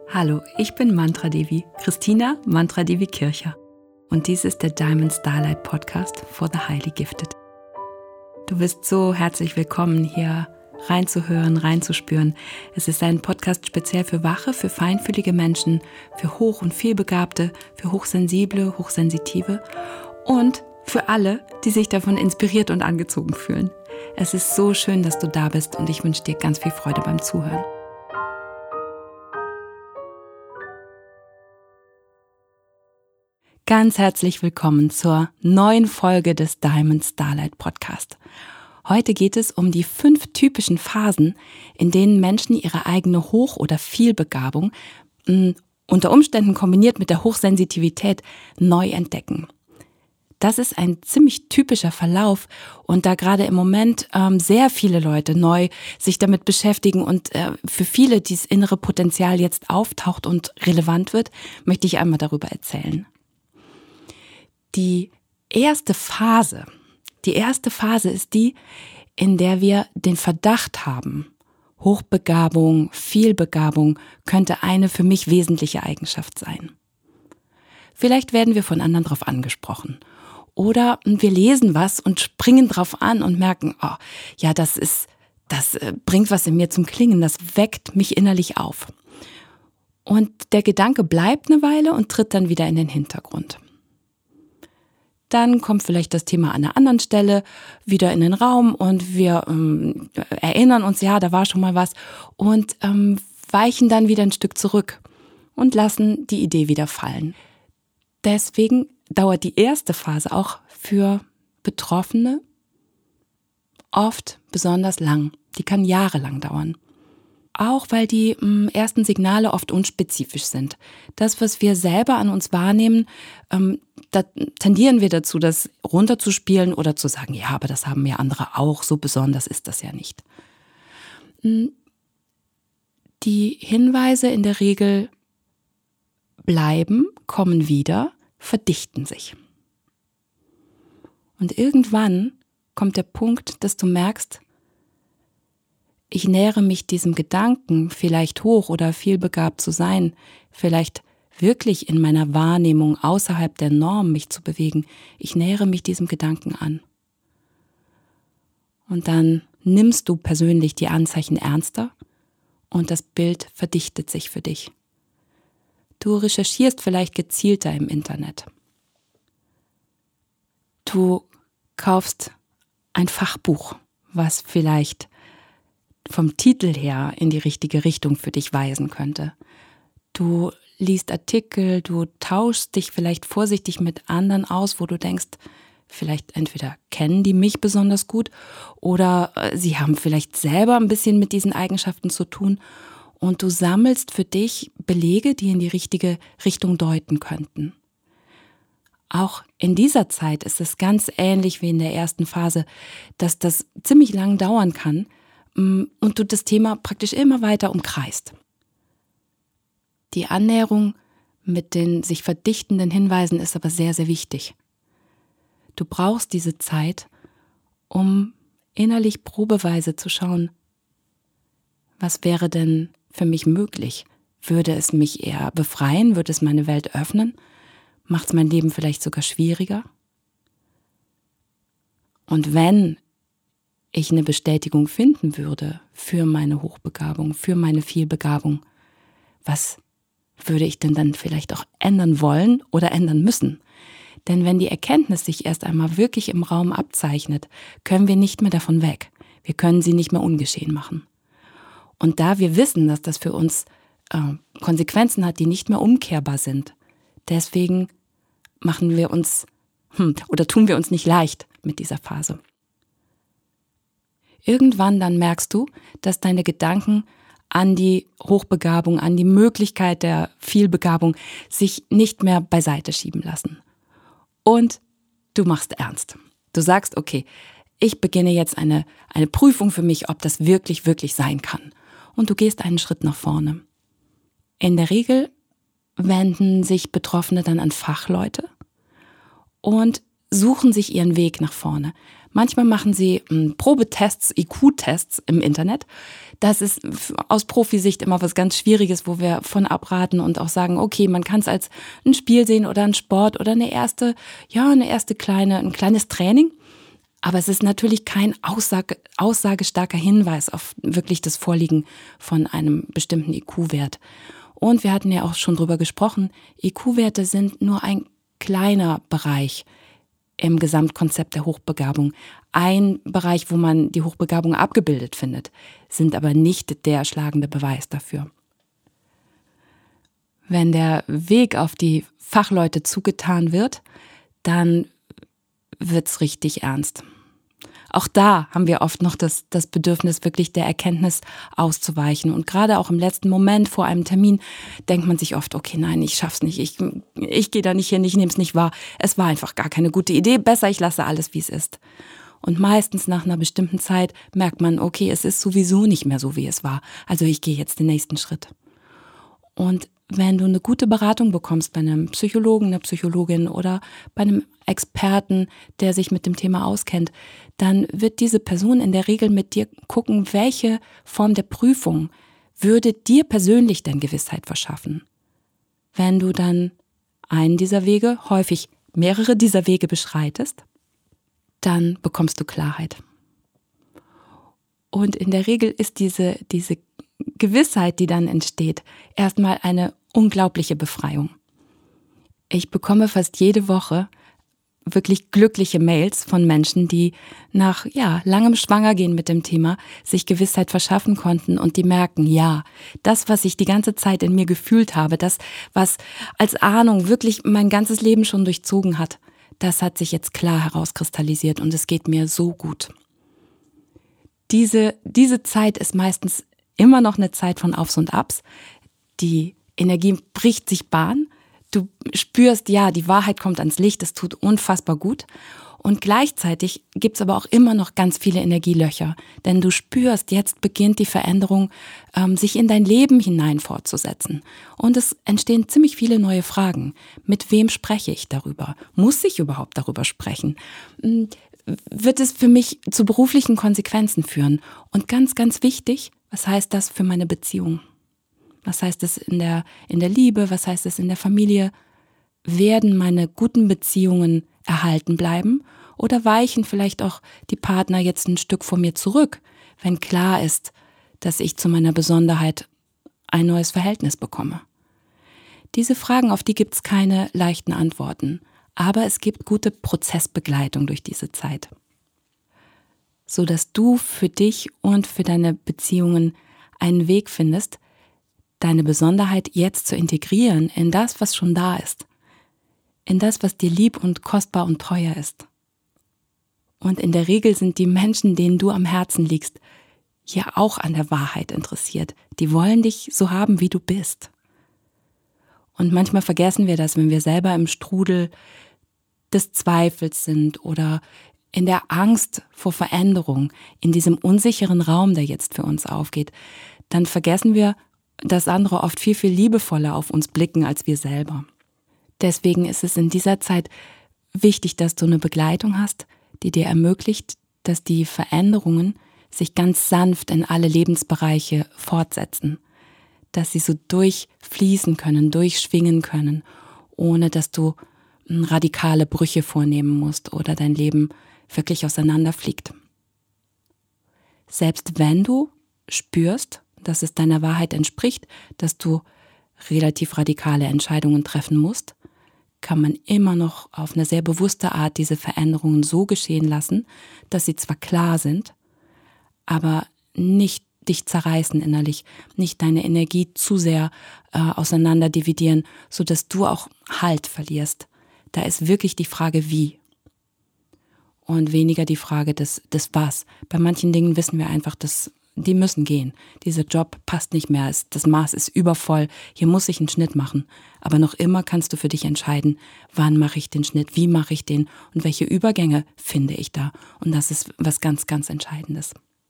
Hallo, ich bin Mantra Devi, Christina Mantra Devi Kircher. Und dies ist der Diamond Starlight Podcast for the Highly Gifted. Du bist so herzlich willkommen, hier reinzuhören, reinzuspüren. Es ist ein Podcast speziell für wache, für feinfühlige Menschen, für hoch- und vielbegabte, für hochsensible, hochsensitive und für alle, die sich davon inspiriert und angezogen fühlen. Es ist so schön, dass du da bist und ich wünsche dir ganz viel Freude beim Zuhören. Ganz herzlich willkommen zur neuen Folge des Diamond Starlight Podcast. Heute geht es um die 5 typischen Phasen, in denen Menschen ihre eigene Hoch- oder Vielbegabung unter Umständen kombiniert mit der Hochsensitivität neu entdecken. Das ist ein ziemlich typischer Verlauf und da gerade im Moment sehr viele Leute neu sich damit beschäftigen und für viele dieses innere Potenzial jetzt auftaucht und relevant wird, möchte ich einmal darüber erzählen. Die erste Phase ist die, in der wir den Verdacht haben, Hochbegabung, Vielbegabung könnte eine für mich wesentliche Eigenschaft sein. Vielleicht werden wir von anderen darauf angesprochen. Oder wir lesen was und springen drauf an und merken, oh, ja, das bringt was in mir zum Klingen, das weckt mich innerlich auf. Und der Gedanke bleibt eine Weile und tritt dann wieder in den Hintergrund. Dann kommt vielleicht das Thema an einer anderen Stelle wieder in den Raum und wir erinnern uns, ja, da war schon mal was und weichen dann wieder ein Stück zurück und lassen die Idee wieder fallen. Deswegen dauert die erste Phase auch für Betroffene oft besonders lang. Die kann jahrelang dauern. Auch weil die ersten Signale oft unspezifisch sind. Das, was wir selber an uns wahrnehmen, da tendieren wir dazu, das runterzuspielen oder zu sagen, ja, aber das haben ja andere auch, so besonders ist das ja nicht. Die Hinweise in der Regel bleiben, kommen wieder, verdichten sich. Und irgendwann kommt der Punkt, dass du merkst, ich nähere mich diesem Gedanken, vielleicht hoch oder vielbegabt zu sein, vielleicht wirklich in meiner Wahrnehmung außerhalb der Norm mich zu bewegen. Ich nähere mich diesem Gedanken an. Und dann nimmst du persönlich die Anzeichen ernster und das Bild verdichtet sich für dich. Du recherchierst vielleicht gezielter im Internet. Du kaufst ein Fachbuch, was vielleicht vom Titel her in die richtige Richtung für dich weisen könnte. Du liest Artikel, du tauschst dich vielleicht vorsichtig mit anderen aus, wo du denkst, vielleicht entweder kennen die mich besonders gut oder sie haben vielleicht selber ein bisschen mit diesen Eigenschaften zu tun und du sammelst für dich Belege, die in die richtige Richtung deuten könnten. Auch in dieser Zeit ist es ganz ähnlich wie in der ersten Phase, dass das ziemlich lang dauern kann, und du das Thema praktisch immer weiter umkreist. Die Annäherung mit den sich verdichtenden Hinweisen ist aber sehr, sehr wichtig. Du brauchst diese Zeit, um innerlich probeweise zu schauen, was wäre denn für mich möglich? Würde es mich eher befreien? Würde es meine Welt öffnen? Macht es mein Leben vielleicht sogar schwieriger? Und wenn ich eine Bestätigung finden würde für meine Hochbegabung, für meine Vielbegabung, was würde ich denn dann vielleicht auch ändern wollen oder ändern müssen? Denn wenn die Erkenntnis sich erst einmal wirklich im Raum abzeichnet, können wir nicht mehr davon weg. Wir können sie nicht mehr ungeschehen machen. Und da wir wissen, dass das für uns Konsequenzen hat, die nicht mehr umkehrbar sind, deswegen tun wir uns nicht leicht mit dieser Phase. Irgendwann dann merkst du, dass deine Gedanken an die Hochbegabung, an die Möglichkeit der Vielbegabung sich nicht mehr beiseite schieben lassen. Und du machst ernst. Du sagst, okay, ich beginne jetzt eine Prüfung für mich, ob das wirklich, wirklich sein kann. Und du gehst einen Schritt nach vorne. In der Regel wenden sich Betroffene dann an Fachleute und suchen sich ihren Weg nach vorne. Manchmal machen sie Probetests, IQ-Tests im Internet. Das ist aus Profisicht immer was ganz Schwieriges, wo wir von abraten und auch sagen, okay, man kann es als ein Spiel sehen oder ein Sport oder ein kleines Training. Aber es ist natürlich kein aussagestarker Hinweis auf wirklich das Vorliegen von einem bestimmten IQ-Wert. Und wir hatten ja auch schon drüber gesprochen, IQ-Werte sind nur ein kleiner Bereich im Gesamtkonzept der Hochbegabung. Ein Bereich, wo man die Hochbegabung abgebildet findet, sind aber nicht der schlagende Beweis dafür. Wenn der Weg auf die Fachleute zugetan wird, dann wird's richtig ernst. Auch da haben wir oft noch das Bedürfnis, wirklich der Erkenntnis auszuweichen. Und gerade auch im letzten Moment vor einem Termin denkt man sich oft, okay, nein, ich schaff's nicht, ich gehe da nicht hin, ich nehme es nicht wahr. Es war einfach gar keine gute Idee, besser ich lasse alles, wie es ist. Und meistens nach einer bestimmten Zeit merkt man, okay, es ist sowieso nicht mehr so, wie es war. Also ich gehe jetzt den nächsten Schritt. Und wenn du eine gute Beratung bekommst bei einem Psychologen, einer Psychologin oder bei einem Experten, der sich mit dem Thema auskennt, dann wird diese Person in der Regel mit dir gucken, welche Form der Prüfung würde dir persönlich denn Gewissheit verschaffen. Wenn du dann einen dieser Wege, häufig mehrere dieser Wege beschreitest, dann bekommst du Klarheit. Und in der Regel ist diese Gewissheit, die dann entsteht, erstmal eine unglaubliche Befreiung. Ich bekomme fast jede Woche wirklich glückliche Mails von Menschen, die nach langem Schwangergehen mit dem Thema sich Gewissheit verschaffen konnten und die merken, ja, das, was ich die ganze Zeit in mir gefühlt habe, das, was als Ahnung wirklich mein ganzes Leben schon durchzogen hat, das hat sich jetzt klar herauskristallisiert und es geht mir so gut. Diese Zeit ist meistens immer noch eine Zeit von Aufs und Abs. Die Energie bricht sich Bahn. Du spürst, ja, die Wahrheit kommt ans Licht, es tut unfassbar gut. Und gleichzeitig gibt's aber auch immer noch ganz viele Energielöcher. Denn du spürst, jetzt beginnt die Veränderung, sich in dein Leben hinein fortzusetzen. Und es entstehen ziemlich viele neue Fragen. Mit wem spreche ich darüber? Muss ich überhaupt darüber sprechen? Wird es für mich zu beruflichen Konsequenzen führen? Und ganz, ganz wichtig, was heißt das für meine Beziehung? Was heißt es in der Liebe? Was heißt es in der Familie? Werden meine guten Beziehungen erhalten bleiben? Oder weichen vielleicht auch die Partner jetzt ein Stück vor mir zurück, wenn klar ist, dass ich zu meiner Besonderheit ein neues Verhältnis bekomme? Diese Fragen, auf die gibt es keine leichten Antworten. Aber es gibt gute Prozessbegleitung durch diese Zeit, sodass du für dich und für deine Beziehungen einen Weg findest, deine Besonderheit jetzt zu integrieren in das, was schon da ist, in das, was dir lieb und kostbar und teuer ist. Und in der Regel sind die Menschen, denen du am Herzen liegst, ja auch an der Wahrheit interessiert. Die wollen dich so haben, wie du bist. Und manchmal vergessen wir das, wenn wir selber im Strudel des Zweifels sind oder in der Angst vor Veränderung, in diesem unsicheren Raum, der jetzt für uns aufgeht, dann vergessen wir, dass andere oft viel, viel liebevoller auf uns blicken als wir selber. Deswegen ist es in dieser Zeit wichtig, dass du eine Begleitung hast, die dir ermöglicht, dass die Veränderungen sich ganz sanft in alle Lebensbereiche fortsetzen, dass sie so durchfließen können, durchschwingen können, ohne dass du radikale Brüche vornehmen musst oder dein Leben wirklich auseinanderfliegt. Selbst wenn du spürst, dass es deiner Wahrheit entspricht, dass du relativ radikale Entscheidungen treffen musst, kann man immer noch auf eine sehr bewusste Art diese Veränderungen so geschehen lassen, dass sie zwar klar sind, aber nicht dich zerreißen innerlich, nicht deine Energie zu sehr auseinander dividieren, sodass du auch Halt verlierst. Da ist wirklich die Frage, wie. Und weniger die Frage des Was. Bei manchen Dingen wissen wir einfach, dass die müssen gehen. Dieser Job passt nicht mehr, das Maß ist übervoll, hier muss ich einen Schnitt machen. Aber noch immer kannst du für dich entscheiden, wann mache ich den Schnitt, wie mache ich den und welche Übergänge finde ich da. Und das ist was ganz, ganz Entscheidendes.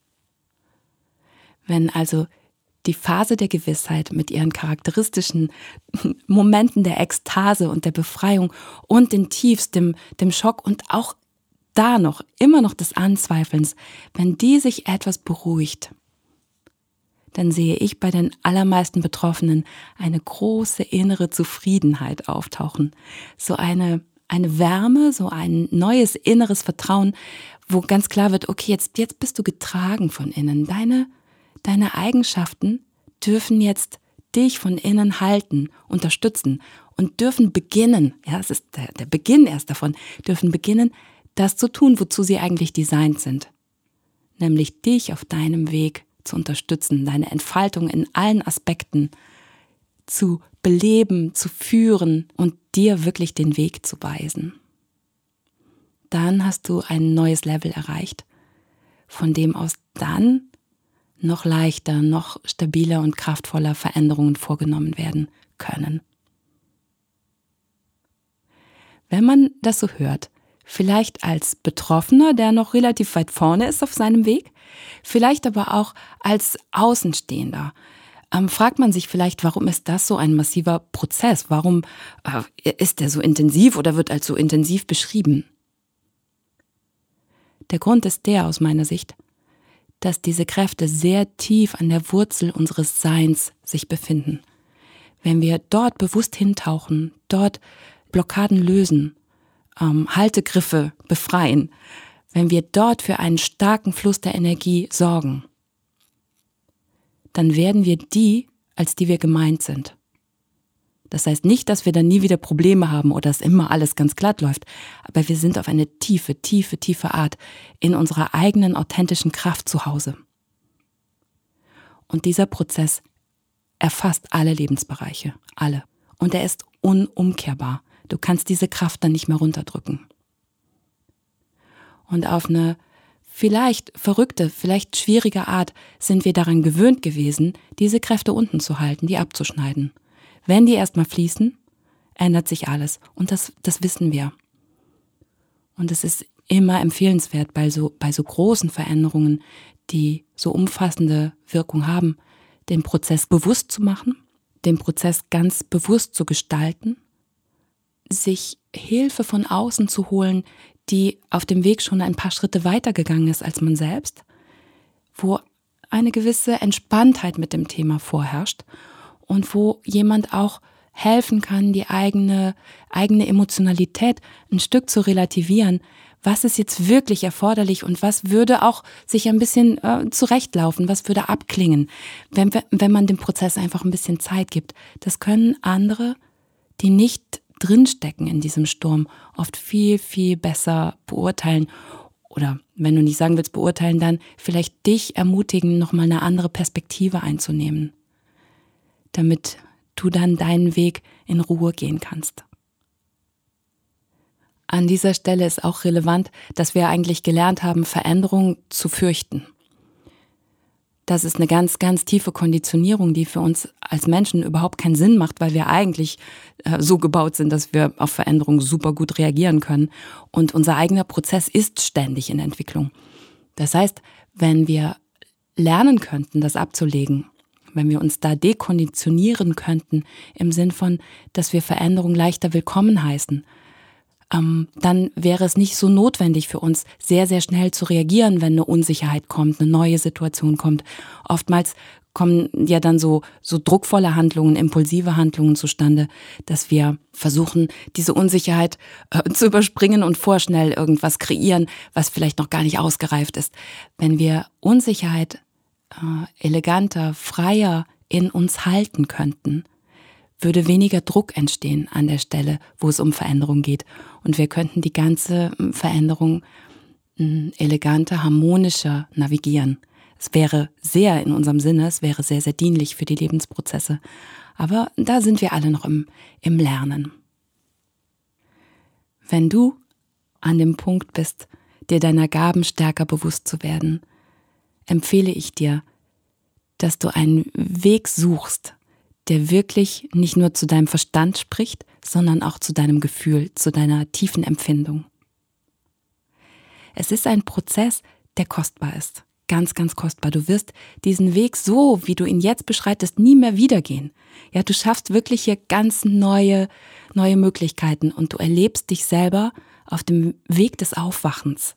Wenn also die Phase der Gewissheit mit ihren charakteristischen Momenten der Ekstase und der Befreiung und den Tiefs, dem Schock und auch da noch, immer noch des Anzweifelns, wenn die sich etwas beruhigt, dann sehe ich bei den allermeisten Betroffenen eine große innere Zufriedenheit auftauchen. So eine Wärme, so ein neues inneres Vertrauen, wo ganz klar wird, okay, jetzt bist du getragen von innen. Deine Eigenschaften dürfen jetzt dich von innen halten, unterstützen und dürfen beginnen, ja, es ist der Beginn erst davon, dürfen beginnen, das zu tun, wozu sie eigentlich designt sind. Nämlich dich auf deinem Weg zu unterstützen, deine Entfaltung in allen Aspekten zu beleben, zu führen und dir wirklich den Weg zu weisen. Dann hast du ein neues Level erreicht, von dem aus dann noch leichter, noch stabiler und kraftvoller Veränderungen vorgenommen werden können. Wenn man das so hört, vielleicht als Betroffener, der noch relativ weit vorne ist auf seinem Weg, vielleicht aber auch als Außenstehender, fragt man sich vielleicht, warum ist das so ein massiver Prozess? Warum ist der so intensiv oder wird als so intensiv beschrieben? Der Grund ist der aus meiner Sicht, dass diese Kräfte sehr tief an der Wurzel unseres Seins sich befinden. Wenn wir dort bewusst hintauchen, dort Blockaden lösen, Haltegriffe befreien, wenn wir dort für einen starken Fluss der Energie sorgen, dann werden wir die, als die wir gemeint sind. Das heißt nicht, dass wir dann nie wieder Probleme haben oder dass immer alles ganz glatt läuft, aber wir sind auf eine tiefe Art in unserer eigenen authentischen Kraft zu Hause. Und dieser Prozess erfasst alle Lebensbereiche, alle. Und er ist unumkehrbar. Du kannst diese Kraft dann nicht mehr runterdrücken. Und auf eine vielleicht verrückte, vielleicht schwierige Art sind wir daran gewöhnt gewesen, diese Kräfte unten zu halten, die abzuschneiden. Wenn die erstmal fließen, ändert sich alles. Und das wissen wir. Und es ist immer empfehlenswert, bei so großen Veränderungen, die so umfassende Wirkung haben, den Prozess bewusst zu machen, den Prozess ganz bewusst zu gestalten, sich Hilfe von außen zu holen, die auf dem Weg schon ein paar Schritte weitergegangen ist als man selbst, wo eine gewisse Entspanntheit mit dem Thema vorherrscht und wo jemand auch helfen kann, die eigene Emotionalität ein Stück zu relativieren. Was ist jetzt wirklich erforderlich und was würde auch sich ein bisschen zurechtlaufen, was würde abklingen, wenn man dem Prozess einfach ein bisschen Zeit gibt. Das können andere, die nicht drinstecken in diesem Sturm, oft viel, viel besser beurteilen. Oder wenn du nicht sagen willst beurteilen, dann vielleicht dich ermutigen, nochmal eine andere Perspektive einzunehmen, damit du dann deinen Weg in Ruhe gehen kannst. An dieser Stelle ist auch relevant, dass wir eigentlich gelernt haben, Veränderungen zu fürchten. Das ist eine ganz, ganz tiefe Konditionierung, die für uns als Menschen überhaupt keinen Sinn macht, weil wir eigentlich so gebaut sind, dass wir auf Veränderungen super gut reagieren können. Und unser eigener Prozess ist ständig in Entwicklung. Das heißt, wenn wir lernen könnten, das abzulegen, wenn wir uns da dekonditionieren könnten, im Sinn von, dass wir Veränderungen leichter willkommen heißen, dann wäre es nicht so notwendig für uns, sehr, sehr schnell zu reagieren, wenn eine Unsicherheit kommt, eine neue Situation kommt. Oftmals kommen ja dann so druckvolle Handlungen, impulsive Handlungen zustande, dass wir versuchen, diese Unsicherheit zu überspringen und vorschnell irgendwas kreieren, was vielleicht noch gar nicht ausgereift ist. Wenn wir Unsicherheit eleganter, freier in uns halten könnten, würde weniger Druck entstehen an der Stelle, wo es um Veränderung geht. Und wir könnten die ganze Veränderung eleganter, harmonischer navigieren. Es wäre sehr in unserem Sinne, es wäre sehr, sehr dienlich für die Lebensprozesse. Aber da sind wir alle noch im Lernen. Wenn du an dem Punkt bist, dir deiner Gaben stärker bewusst zu werden, empfehle ich dir, dass du einen Weg suchst, der wirklich nicht nur zu deinem Verstand spricht, sondern auch zu deinem Gefühl, zu deiner tiefen Empfindung. Es ist ein Prozess, der kostbar ist. Ganz, ganz kostbar. Du wirst diesen Weg so, wie du ihn jetzt beschreitest, nie mehr wiedergehen. Ja, du schaffst wirklich hier ganz neue Möglichkeiten und du erlebst dich selber auf dem Weg des Aufwachens.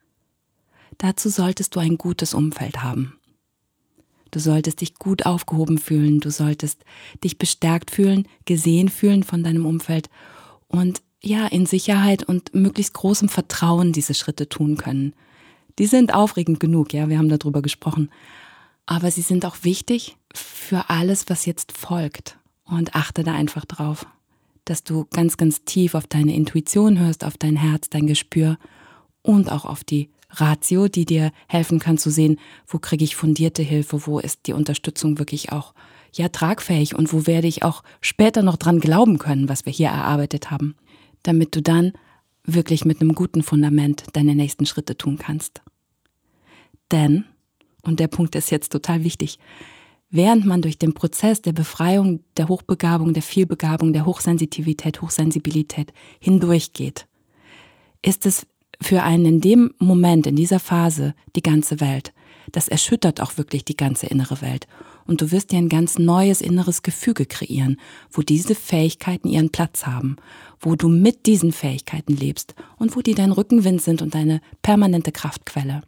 Dazu solltest du ein gutes Umfeld haben. Du solltest dich gut aufgehoben fühlen, du solltest dich bestärkt fühlen, gesehen fühlen von deinem Umfeld und ja, in Sicherheit und möglichst großem Vertrauen diese Schritte tun können. Die sind aufregend genug, ja, wir haben darüber gesprochen. Aber sie sind auch wichtig für alles, was jetzt folgt. Und achte da einfach drauf, dass du ganz, ganz tief auf deine Intuition hörst, auf dein Herz, dein Gespür und auch auf die Ratio, die dir helfen kann zu sehen, wo kriege ich fundierte Hilfe, wo ist die Unterstützung wirklich auch tragfähig und wo werde ich auch später noch dran glauben können, was wir hier erarbeitet haben, damit du dann wirklich mit einem guten Fundament deine nächsten Schritte tun kannst. Denn, und der Punkt ist jetzt total wichtig, während man durch den Prozess der Befreiung, der Hochbegabung, der Vielbegabung, der Hochsensitivität, Hochsensibilität hindurchgeht, ist es für einen in dem Moment, in dieser Phase, die ganze Welt. Das erschüttert auch wirklich die ganze innere Welt. Und du wirst dir ein ganz neues inneres Gefüge kreieren, wo diese Fähigkeiten ihren Platz haben, wo du mit diesen Fähigkeiten lebst und wo die dein Rückenwind sind und deine permanente Kraftquelle.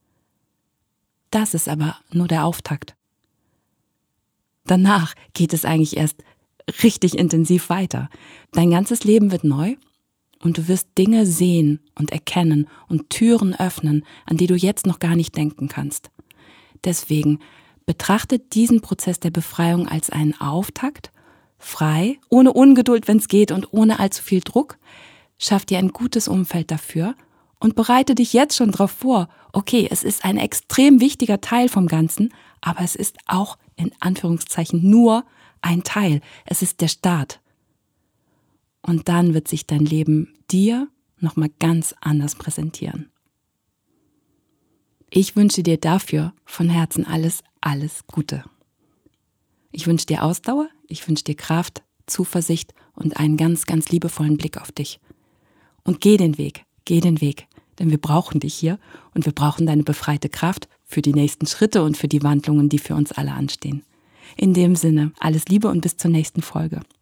Das ist aber nur der Auftakt. Danach geht es eigentlich erst richtig intensiv weiter. Dein ganzes Leben wird neu. Und du wirst Dinge sehen und erkennen und Türen öffnen, an die du jetzt noch gar nicht denken kannst. Deswegen betrachte diesen Prozess der Befreiung als einen Auftakt, frei, ohne Ungeduld, wenn es geht und ohne allzu viel Druck. Schaff dir ein gutes Umfeld dafür und bereite dich jetzt schon darauf vor. Okay, es ist ein extrem wichtiger Teil vom Ganzen, aber es ist auch in Anführungszeichen nur ein Teil. Es ist der Start. Und dann wird sich dein Leben dir nochmal ganz anders präsentieren. Ich wünsche dir dafür von Herzen alles, alles Gute. Ich wünsche dir Ausdauer, ich wünsche dir Kraft, Zuversicht und einen ganz, ganz liebevollen Blick auf dich. Und geh den Weg, denn wir brauchen dich hier und wir brauchen deine befreite Kraft für die nächsten Schritte und für die Wandlungen, die für uns alle anstehen. In dem Sinne, alles Liebe und bis zur nächsten Folge.